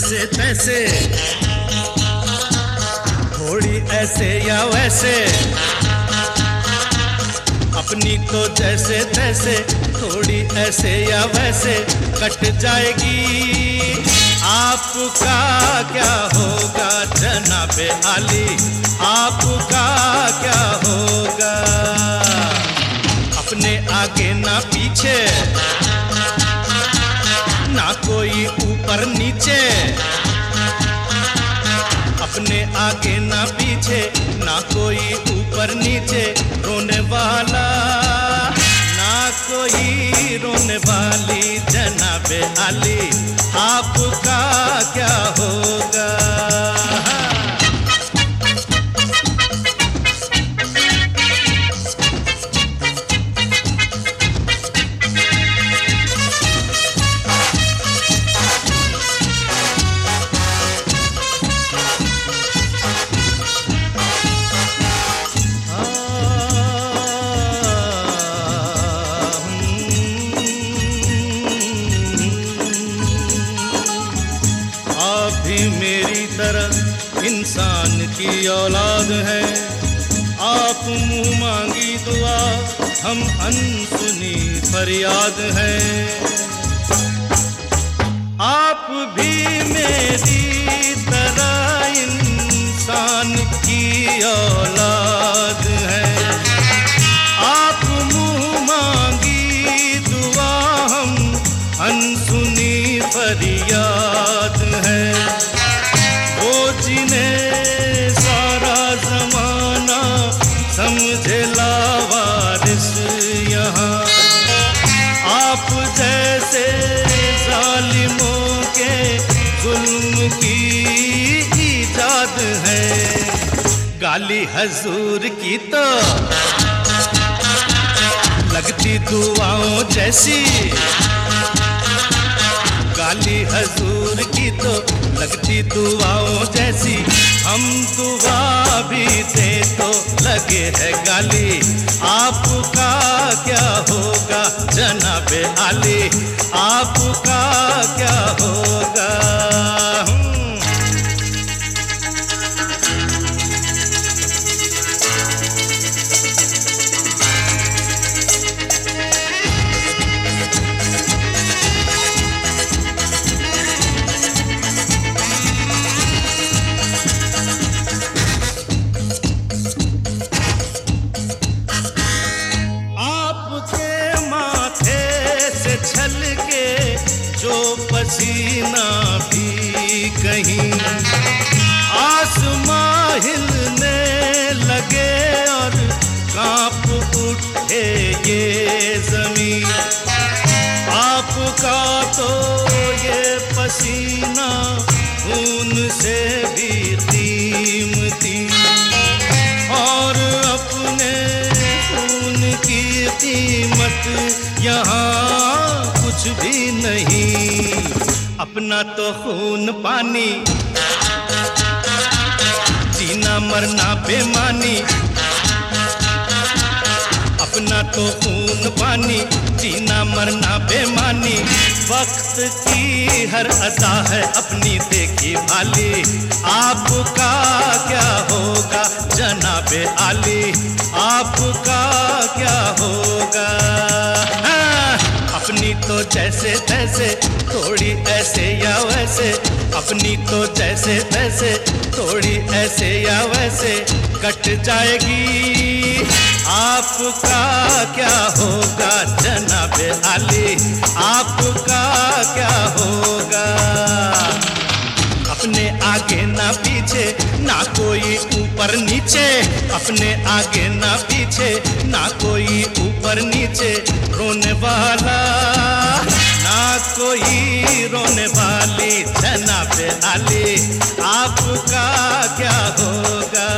जैसे तैसे, थोड़ी ऐसे या वैसे, अपनी तो जैसे तैसे, थोड़ी ऐसे या वैसे कट जाएगी। आपका क्या होगा जनाबे आली, आपका क्या होगा? अपने आगे ना पीछे, ना कोई ऊपर नीचे, अपने आगे ना पीछे, ना कोई ऊपर नीचे, रोने वाला ना कोई रोने वाली जनाबे आली, आपका क्या होगा? मेरी तरह इंसान की औलाद है, आप मुंह मांगी दुआ, हम अनसुनी फरियाद है। आप भी मेरी तरह इंसान की औलाद है, आप मुंह मांगी दुआ, हम अनसुनी फरियाद है। जिन्हें सारा जमाना समझे लावारिस यहाँ, आप जैसे जालिमों के जुल्म की इजाद है। गाली हजूर की तो लगती दुआओं जैसी, गाली हजूर की तो लगती दुआओं जैसी, हम दुआ भी दे तो लगे है गाली, आपका क्या होगा जनाबे आली, आपका क्या होगा? छलके जो पसीना भी कहीं, आसमां हिलने लगे और कांप उठे ये जमीन। आपका तो ये पसीना खून से भी कीमती, और अपने खून की कीमत यहाँ कुछ भी नहीं। अपना तो खून पानी, जीना मरना बेमानी, अपना तो खून पानी, जीना मरना बेमानी, वक्त की हर अदा है अपनी देखी भाली, आपका क्या होगा जनाबे आली, आपका क्या होगा? अपनी तो जैसे तैसे, थोड़ी ऐसे या वैसे, अपनी तो जैसे तैसे, थोड़ी ऐसे या वैसे कट जाएगी। आपका क्या होगा जनाबे आली, आपका क्या होगा? अपने आगे ना पीछे, ना कोई ऊपर नीचे, अपने आगे ना पीछे, ना कोई ऊपर नीचे, रोने वाला ना कोई रोने वाली जनाबे आली, आपका क्या होगा?